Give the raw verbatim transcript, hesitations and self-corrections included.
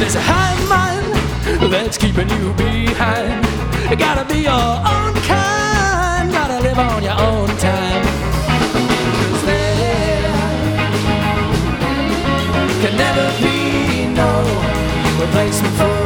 There's a hive mind that's keeping you behind. You gotta be your own kind, gotta live on your own time. 'Cause there can never be no replacement for